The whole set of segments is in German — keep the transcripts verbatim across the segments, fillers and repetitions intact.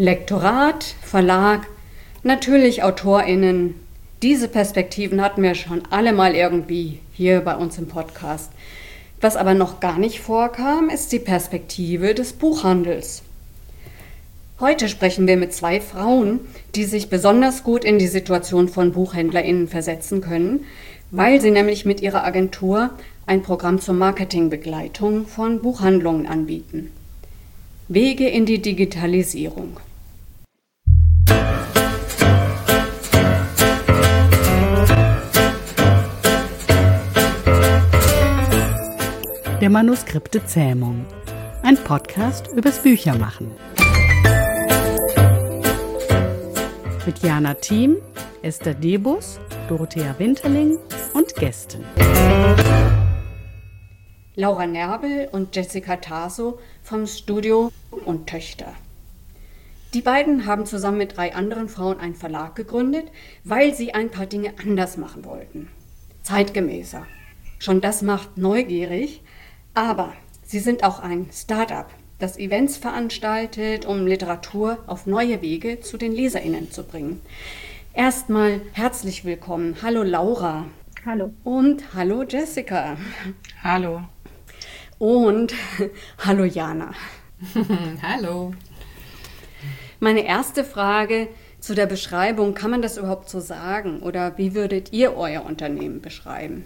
Lektorat, Verlag, natürlich AutorInnen. Diese Perspektiven hatten wir schon alle mal irgendwie hier bei uns im Podcast. Was aber noch gar nicht vorkam, ist die Perspektive des Buchhandels. Heute sprechen wir mit zwei Frauen, die sich besonders gut in die Situation von BuchhändlerInnen versetzen können, weil sie nämlich mit ihrer Agentur ein Programm zur Marketingbegleitung von Buchhandlungen anbieten. Wege in die Digitalisierung. Der Manuskripte Zähmung. Ein Podcast übers Büchermachen. Mit Jana Thiem, Esther Debus, Dorothea Winterling und Gästen. Laura Nerbel und Jessica Taso vom Studio und Töchter. Die beiden haben zusammen mit drei anderen Frauen einen Verlag gegründet, weil sie ein paar Dinge anders machen wollten. Zeitgemäßer. Schon das macht neugierig. Aber sie sind auch ein Start-up, das Events veranstaltet, um Literatur auf neue Wege zu den LeserInnen zu bringen. Erstmal herzlich willkommen. Hallo Laura. Hallo. Und hallo Jessica. Hallo. Und hallo Jana. Hallo. Meine erste Frage zu der Beschreibung, kann man das überhaupt so sagen? Oder wie würdet ihr euer Unternehmen beschreiben?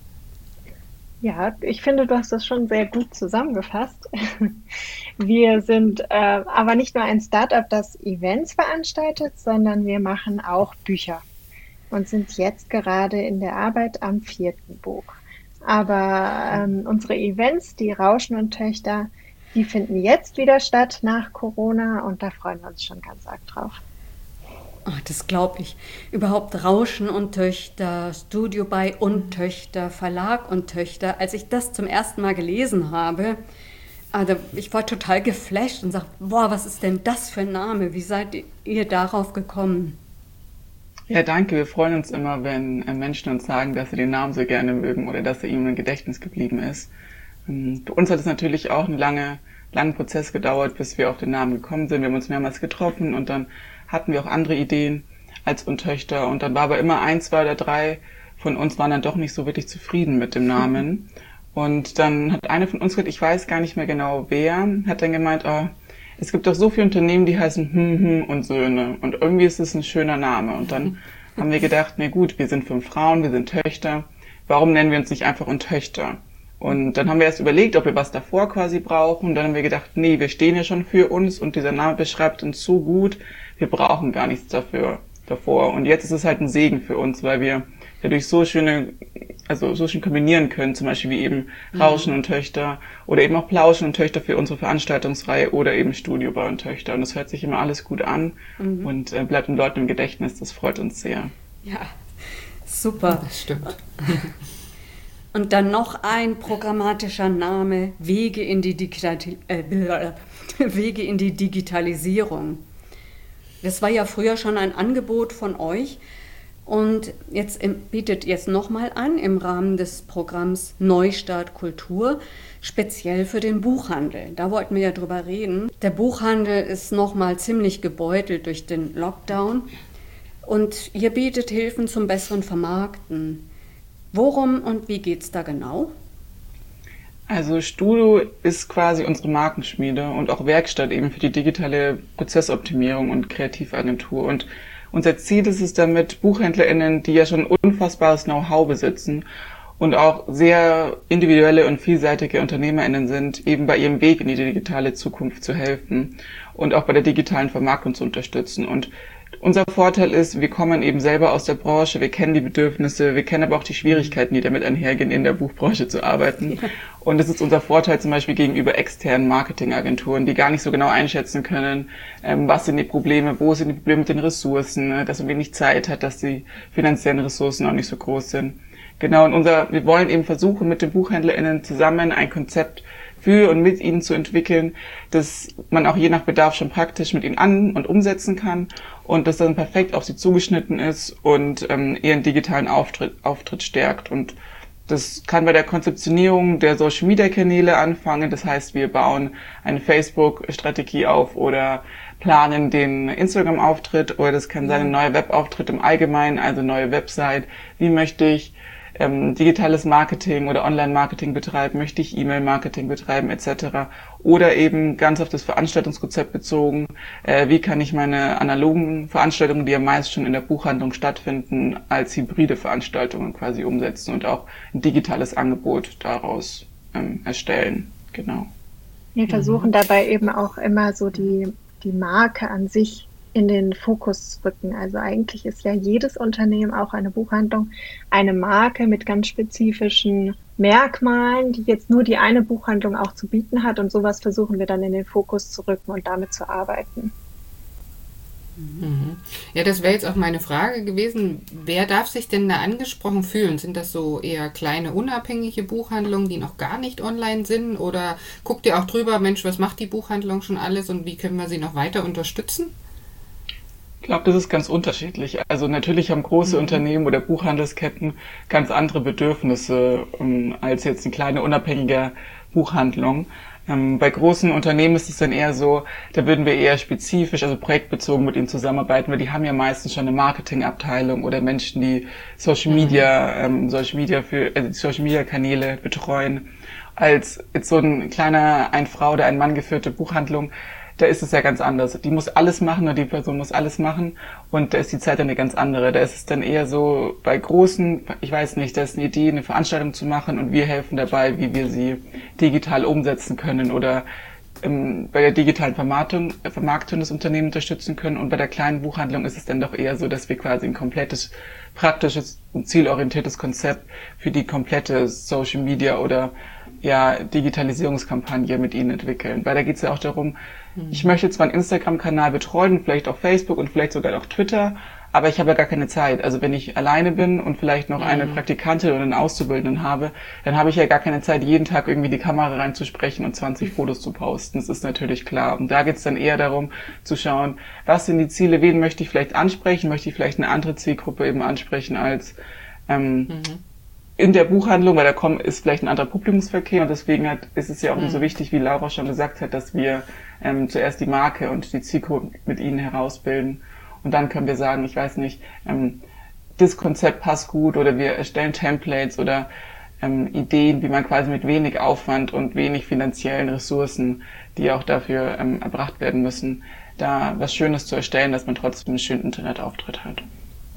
Ja, ich finde, du hast das schon sehr gut zusammengefasst. Wir sind äh, aber nicht nur ein Start-up, das Events veranstaltet, sondern wir machen auch Bücher und sind jetzt gerade in der Arbeit am vierten Buch. Aber ähm, unsere Events, die Rauschen und Töchter, die finden jetzt wieder statt nach Corona und da freuen wir uns schon ganz arg drauf. Oh, das glaube ich. Überhaupt Rauschen und Töchter, Studio bei und Töchter, Verlag und Töchter. Als ich das zum ersten Mal gelesen habe, also ich war total geflasht und sagte, boah, was ist denn das für ein Name? Wie seid ihr darauf gekommen? Ja, danke. Wir freuen uns immer, wenn Menschen uns sagen, dass sie den Namen so gerne mögen oder dass er ihnen im Gedächtnis geblieben ist. Bei uns hat es natürlich auch einen lange, langen Prozess gedauert, bis wir auf den Namen gekommen sind. Wir haben uns mehrmals getroffen und dann hatten wir auch andere Ideen als und Töchter. Und dann war aber immer ein, zwei oder drei von uns waren dann doch nicht so wirklich zufrieden mit dem Namen. Und dann hat eine von uns gesagt, ich weiß gar nicht mehr genau wer, hat dann gemeint, oh, es gibt doch so viele Unternehmen, die heißen hm, hm und Söhne. Und irgendwie ist es ein schöner Name. Und dann haben wir gedacht, na gut, wir sind fünf Frauen, wir sind Töchter. Warum nennen wir uns nicht einfach und Töchter? Und dann haben wir erst überlegt, ob wir was davor quasi brauchen. Und dann haben wir gedacht, nee, wir stehen ja schon für uns und dieser Name beschreibt uns so gut, wir brauchen gar nichts dafür davor. Und jetzt ist es halt ein Segen für uns, weil wir dadurch so schöne, also so schön kombinieren können, zum Beispiel wie eben Rauschen mhm. und Töchter oder eben auch Plauschen und Töchter für unsere Veranstaltungsreihe oder eben Studio bei und Töchter. Und das hört sich immer alles gut an mhm. und äh, bleibt den Leuten im Gedächtnis. Das freut uns sehr. Ja, super. Das stimmt. Und dann noch ein programmatischer Name, Wege in die, Digitali- äh, Wege in die Digitalisierung. Das war ja früher schon ein Angebot von euch und jetzt bietet ihr es nochmal an im Rahmen des Programms Neustart Kultur, speziell für den Buchhandel. Da wollten wir ja drüber reden. Der Buchhandel ist nochmal ziemlich gebeutelt durch den Lockdown und ihr bietet Hilfen zum besseren Vermarkten. Worum und wie geht's da genau? Also Studio ist quasi unsere Markenschmiede und auch Werkstatt eben für die digitale Prozessoptimierung und Kreativagentur. Und unser Ziel ist es damit, BuchhändlerInnen, die ja schon unfassbares Know-how besitzen und auch sehr individuelle und vielseitige UnternehmerInnen sind, eben bei ihrem Weg in die digitale Zukunft zu helfen und auch bei der digitalen Vermarktung zu unterstützen. Und unser Vorteil ist, wir kommen eben selber aus der Branche, wir kennen die Bedürfnisse, wir kennen aber auch die Schwierigkeiten, die damit einhergehen, in der Buchbranche zu arbeiten. Ja. Und das ist unser Vorteil zum Beispiel gegenüber externen Marketingagenturen, die gar nicht so genau einschätzen können, ähm, was sind die Probleme, wo sind die Probleme mit den Ressourcen, ne, dass man wenig Zeit hat, dass die finanziellen Ressourcen auch nicht so groß sind. Genau, und unser, wir wollen eben versuchen, mit den BuchhändlerInnen zusammen ein Konzept für und mit ihnen zu entwickeln, dass man auch je nach Bedarf schon praktisch mit ihnen an- und umsetzen kann und das dann perfekt auf sie zugeschnitten ist und ähm, ihren digitalen Auftritt, Auftritt stärkt. Und das kann bei der Konzeptionierung der Social-Media-Kanäle anfangen. Das heißt, wir bauen eine Facebook-Strategie auf oder planen den Instagram-Auftritt oder das kann sein ein neuer Webauftritt im Allgemeinen, also neue Website. Wie möchte ich ähm, digitales Marketing oder Online-Marketing betreiben? Möchte ich E-Mail-Marketing betreiben et cetera? Oder eben ganz auf das Veranstaltungskonzept bezogen, äh, wie kann ich meine analogen Veranstaltungen, die ja meist schon in der Buchhandlung stattfinden, als hybride Veranstaltungen quasi umsetzen und auch ein digitales Angebot daraus ähm, erstellen. Genau. Wir versuchen dabei eben auch immer so die, die Marke an sich in den Fokus zu rücken. Also eigentlich ist ja jedes Unternehmen, auch eine Buchhandlung, eine Marke mit ganz spezifischen Merkmalen, die jetzt nur die eine Buchhandlung auch zu bieten hat. Und sowas versuchen wir dann in den Fokus zu rücken und damit zu arbeiten. Mhm. Ja, das wäre jetzt auch meine Frage gewesen. Wer darf sich denn da angesprochen fühlen? Sind das so eher kleine, unabhängige Buchhandlungen, die noch gar nicht online sind? Oder guckt ihr auch drüber, Mensch, was macht die Buchhandlung schon alles und wie können wir sie noch weiter unterstützen? Ich glaube, das ist ganz unterschiedlich. Also natürlich haben große mhm. Unternehmen oder Buchhandelsketten ganz andere Bedürfnisse um, als jetzt eine kleine unabhängige Buchhandlung. Ähm, bei großen Unternehmen ist es dann eher so, da würden wir eher spezifisch, also projektbezogen mit ihnen zusammenarbeiten, weil die haben ja meistens schon eine Marketingabteilung oder Menschen, die Social Media, ähm, Social Media für also die Social Media Kanäle betreuen. Als jetzt so ein kleiner, ein Frau oder ein Mann geführte Buchhandlung, da ist es ja ganz anders. Die muss alles machen oder die Person muss alles machen und da ist die Zeit dann eine ganz andere. Da ist es dann eher so bei großen, ich weiß nicht, da ist eine Idee, eine Veranstaltung zu machen und wir helfen dabei, wie wir sie digital umsetzen können oder ähm, bei der digitalen Vermarktung, Vermarktung des Unternehmens unterstützen können und bei der kleinen Buchhandlung ist es dann doch eher so, dass wir quasi ein komplettes, praktisches und zielorientiertes Konzept für die komplette Social Media oder ja, Digitalisierungskampagne mit ihnen entwickeln. Weil da geht es ja auch darum, mhm. ich möchte zwar einen Instagram-Kanal betreuen, vielleicht auch Facebook und vielleicht sogar auch Twitter, aber ich habe ja gar keine Zeit. Also wenn ich alleine bin und vielleicht noch mhm. eine Praktikantin oder einen Auszubildenden habe, dann habe ich ja gar keine Zeit, jeden Tag irgendwie die Kamera reinzusprechen und zwanzig Fotos zu posten. Das ist natürlich klar. Und da geht es dann eher darum, zu schauen, was sind die Ziele, wen möchte ich vielleicht ansprechen, möchte ich vielleicht eine andere Zielgruppe eben ansprechen als ähm, mhm. in der Buchhandlung, weil da kommt, ist vielleicht ein anderer Publikumsverkehr und deswegen hat, ist es ja auch mhm. so wichtig, wie Laura schon gesagt hat, dass wir ähm, zuerst die Marke und die Zielgruppe mit ihnen herausbilden und dann können wir sagen, ich weiß nicht, ähm, das Konzept passt gut oder wir erstellen Templates oder ähm, Ideen, wie man quasi mit wenig Aufwand und wenig finanziellen Ressourcen, die auch dafür ähm, erbracht werden müssen, da was Schönes zu erstellen, dass man trotzdem einen schönen Internetauftritt hat.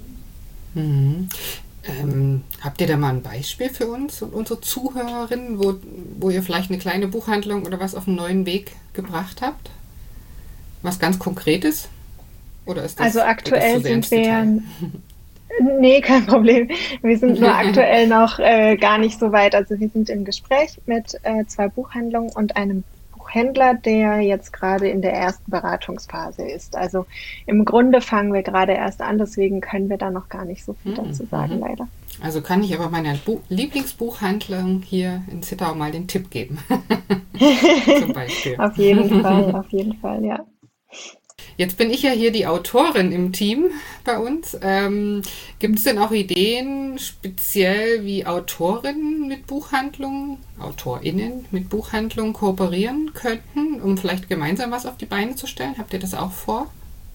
Mhm. Ähm, habt ihr da mal ein Beispiel für uns und unsere Zuhörerinnen, wo, wo ihr vielleicht eine kleine Buchhandlung oder was auf einen neuen Weg gebracht habt? Was ganz Konkretes? Oder ist das, also aktuell das sind wir... Nee, kein Problem. Wir sind nur aktuell noch äh, gar nicht so weit. Also wir sind im Gespräch mit äh, zwei Buchhandlungen und einem Buchhändler, der jetzt gerade in der ersten Beratungsphase ist. Also im Grunde fangen wir gerade erst an, deswegen können wir da noch gar nicht so viel mhm. dazu sagen, leider. Also kann ich aber meiner Bu- Lieblingsbuchhandlung hier in Zittau mal den Tipp geben. Zum Beispiel. Auf jeden Fall, auf jeden Fall, ja. Jetzt bin ich ja hier die Autorin im Team bei uns. Ähm, gibt es denn auch Ideen, speziell wie Autorinnen mit Buchhandlungen, AutorInnen mit Buchhandlungen kooperieren könnten, um vielleicht gemeinsam was auf die Beine zu stellen? Habt ihr das auch vor?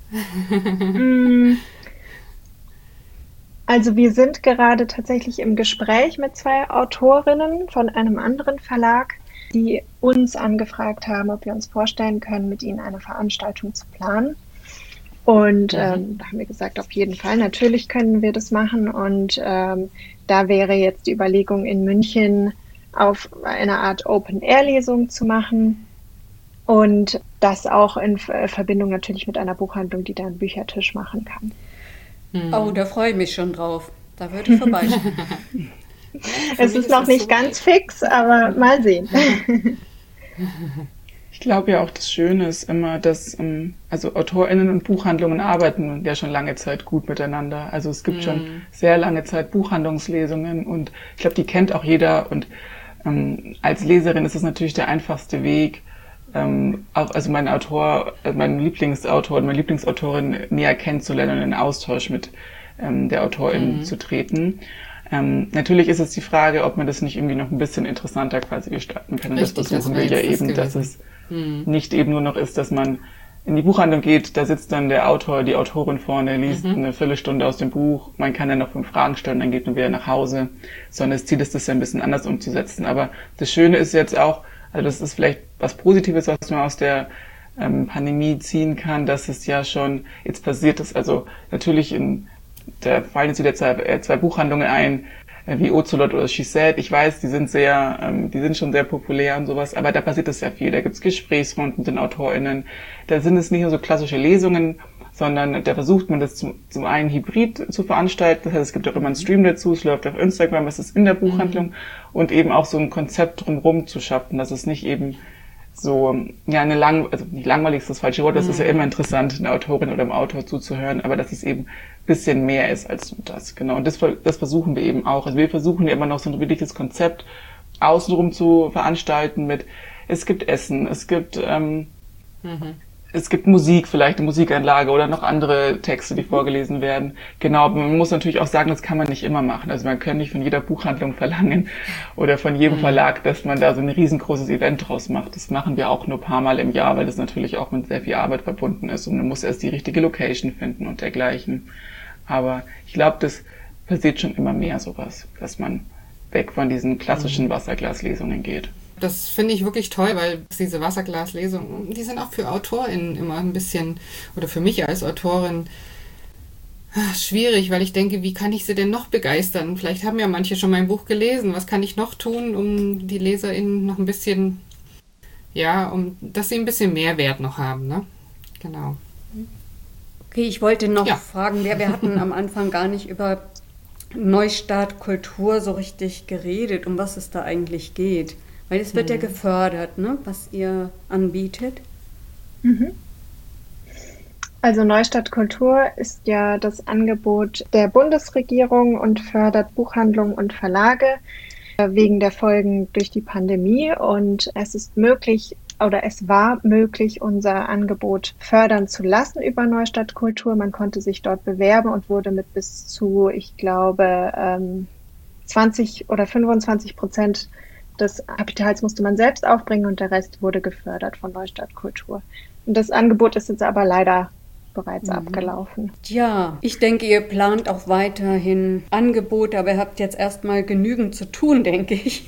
Also wir sind gerade tatsächlich im Gespräch mit zwei Autorinnen von einem anderen Verlag, die uns angefragt haben, ob wir uns vorstellen können, mit ihnen eine Veranstaltung zu planen. Und ähm, da haben wir gesagt, auf jeden Fall, natürlich können wir das machen. Und ähm, da wäre jetzt die Überlegung, in München auf eine Art Open-Air-Lesung zu machen. Und das auch in Verbindung natürlich mit einer Buchhandlung, die da einen Büchertisch machen kann. Hm. Oh, da freue ich mich schon drauf. Da würde ich vorbeischauen. Es ist noch nicht ganz fix, aber mal sehen. Ich glaube ja auch, das Schöne ist immer, dass also AutorInnen und Buchhandlungen arbeiten ja schon lange Zeit gut miteinander. Also es gibt mm. schon sehr lange Zeit Buchhandlungslesungen und ich glaube, die kennt auch jeder. Und ähm, als Leserin ist es natürlich der einfachste Weg, ähm, auch also meinen Autor, meinen Lieblingsautor und meine Lieblingsautorin näher kennenzulernen und in Austausch mit ähm, der Autorin mm. zu treten. Ähm, natürlich ist es die Frage, ob man das nicht irgendwie noch ein bisschen interessanter quasi gestalten kann. Und Richtig, das versuchen wir ja eben, dass es hm. nicht eben nur noch ist, dass man in die Buchhandlung geht, da sitzt dann der Autor, die Autorin vorne, liest Mhm. eine Viertelstunde aus dem Buch, man kann dann noch fünf Fragen stellen, dann geht man wieder nach Hause, sondern das Ziel ist, das ja ein bisschen anders umzusetzen. Aber das Schöne ist jetzt auch, also das ist vielleicht was Positives, was man aus der ähm, Pandemie ziehen kann, dass es ja schon jetzt passiert ist. Also natürlich in da fallen jetzt wieder zwei, äh, zwei Buchhandlungen ein, äh, wie Ocelot oder She Said. Ich weiß, die sind sehr, ähm, die sind schon sehr populär und sowas, aber da passiert es sehr viel. Da gibt's Gesprächsrunden mit den AutorInnen. Da sind es nicht nur so klassische Lesungen, sondern da versucht man das zum, zum einen hybrid zu veranstalten. Das heißt, es gibt auch immer einen Stream dazu, es läuft auf Instagram, es ist in der Buchhandlung mhm. und eben auch so ein Konzept drumherum zu schaffen, dass es nicht eben so, ja, eine lang, also nicht langweilig ist das falsche Wort, das mhm. ist ja immer interessant, einer Autorin oder einem Autor zuzuhören, aber dass es eben ein bisschen mehr ist als das, genau. Und das, das versuchen wir eben auch. Also wir versuchen ja immer noch so ein wirkliches Konzept außenrum zu veranstalten mit, es gibt Essen, es gibt, ähm, mhm. es gibt Musik, vielleicht eine Musikanlage oder noch andere Texte, die vorgelesen werden. Genau, aber man muss natürlich auch sagen, das kann man nicht immer machen. Also man kann nicht von jeder Buchhandlung verlangen oder von jedem Verlag, dass man da so ein riesengroßes Event draus macht. Das machen wir auch nur ein paar Mal im Jahr, weil das natürlich auch mit sehr viel Arbeit verbunden ist und man muss erst die richtige Location finden und dergleichen. Aber ich glaube, das passiert schon immer mehr sowas, dass man weg von diesen klassischen Wasserglaslesungen geht. Das finde ich wirklich toll, weil diese Wasserglaslesungen, die sind auch für AutorInnen immer ein bisschen, oder für mich als Autorin, schwierig, weil ich denke, wie kann ich sie denn noch begeistern? Vielleicht haben ja manche schon mein Buch gelesen. Was kann ich noch tun, um die LeserInnen noch ein bisschen, ja, um, dass sie ein bisschen Mehrwert noch haben, ne? Genau. Okay, ich wollte noch ja. fragen, wir, wir hatten am Anfang gar nicht über Neustart Kultur so richtig geredet, um was es da eigentlich geht. Weil es wird mhm. ja gefördert, ne, was ihr anbietet. Mhm. Also Neustart Kultur ist ja das Angebot der Bundesregierung und fördert Buchhandlungen und Verlage wegen der Folgen durch die Pandemie. Und es ist möglich, oder es war möglich, unser Angebot fördern zu lassen über Neustart Kultur. Man konnte sich dort bewerben und wurde mit bis zu, ich glaube, zwanzig oder fünfundzwanzig Prozent des Kapitals musste man selbst aufbringen und der Rest wurde gefördert von Neustart Kultur. Und das Angebot ist jetzt aber leider bereits mhm. abgelaufen. Ja, ich denke, ihr plant auch weiterhin Angebote, aber ihr habt jetzt erstmal genügend zu tun, denke ich.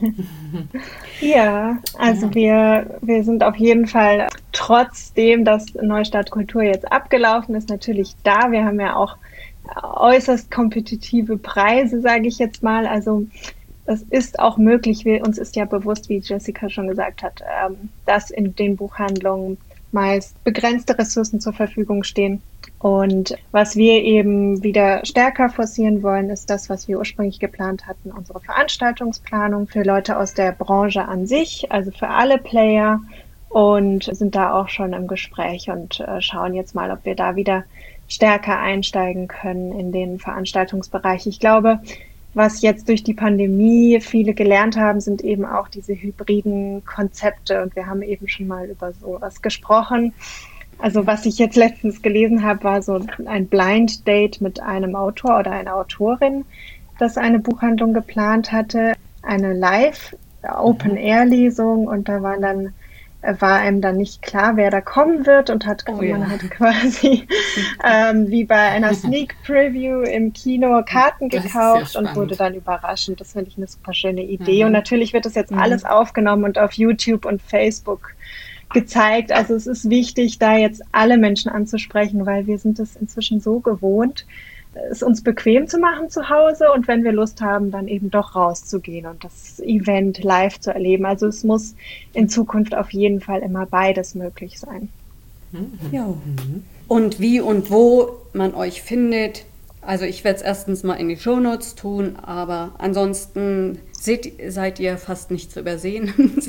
Ja, also ja. wir wir sind auf jeden Fall, trotzdem, dass Neustart Kultur jetzt abgelaufen ist, natürlich da. Wir haben ja auch äußerst kompetitive Preise, sage ich jetzt mal. Also es ist auch möglich, wir, uns ist ja bewusst, wie Jessica schon gesagt hat, ähm, dass in den Buchhandlungen meist begrenzte Ressourcen zur Verfügung stehen. Und was wir eben wieder stärker forcieren wollen, ist das, was wir ursprünglich geplant hatten, unsere Veranstaltungsplanung für Leute aus der Branche an sich, also für alle Player, und sind da auch schon im Gespräch und äh, schauen jetzt mal, ob wir da wieder stärker einsteigen können in den Veranstaltungsbereich. Ich glaube, was jetzt durch die Pandemie viele gelernt haben, sind eben auch diese hybriden Konzepte. Und wir haben eben schon mal über sowas gesprochen. Also was ich jetzt letztens gelesen habe, war so ein Blind Date mit einem Autor oder einer Autorin, das eine Buchhandlung geplant hatte. Eine Live-Open-Air-Lesung und da waren dann war einem dann nicht klar, wer da kommen wird und hat, oh, ja. man hat quasi ähm, wie bei einer Sneak Preview im Kino Karten gekauft und wurde dann überrascht. Das finde ich eine super schöne Idee. Mhm. Und natürlich wird das jetzt mhm. alles aufgenommen und auf YouTube und Facebook gezeigt. Also es ist wichtig, da jetzt alle Menschen anzusprechen, weil wir sind es inzwischen so gewohnt, es uns bequem zu machen zu Hause und wenn wir Lust haben, dann eben doch rauszugehen und das Event live zu erleben. Also es muss in Zukunft auf jeden Fall immer beides möglich sein. Ja. Und wie und wo man euch findet, also ich werde es erstens mal in die Shownotes tun, aber ansonsten seht, seid ihr fast nicht zu übersehen.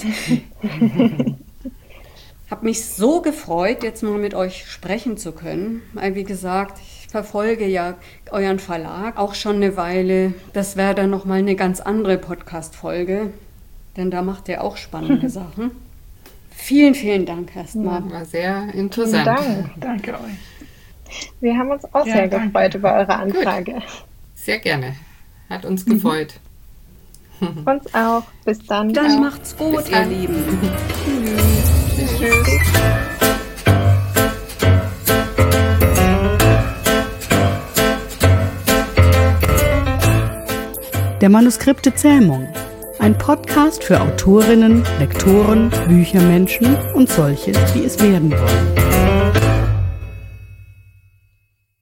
Hab mich so gefreut, jetzt mal mit euch sprechen zu können, weil wie gesagt, ich verfolge ja euren Verlag auch schon eine Weile. Das wäre dann nochmal eine ganz andere Podcast-Folge, denn da macht ihr auch spannende Sachen. Vielen, vielen Dank erstmal. War sehr interessant. Vielen Dank. Danke euch. Wir haben uns auch ja, sehr danke. gefreut über eure Anfrage. Gut. Sehr gerne. Hat uns gefreut. Mhm. Uns auch. Bis dann. Dann macht's gut, ihr Lieben. Tschüss. Tschüss. Der Manuskripte-Zähmung. Ein Podcast für Autorinnen, Lektoren, Büchermenschen und solche, die es werden wollen.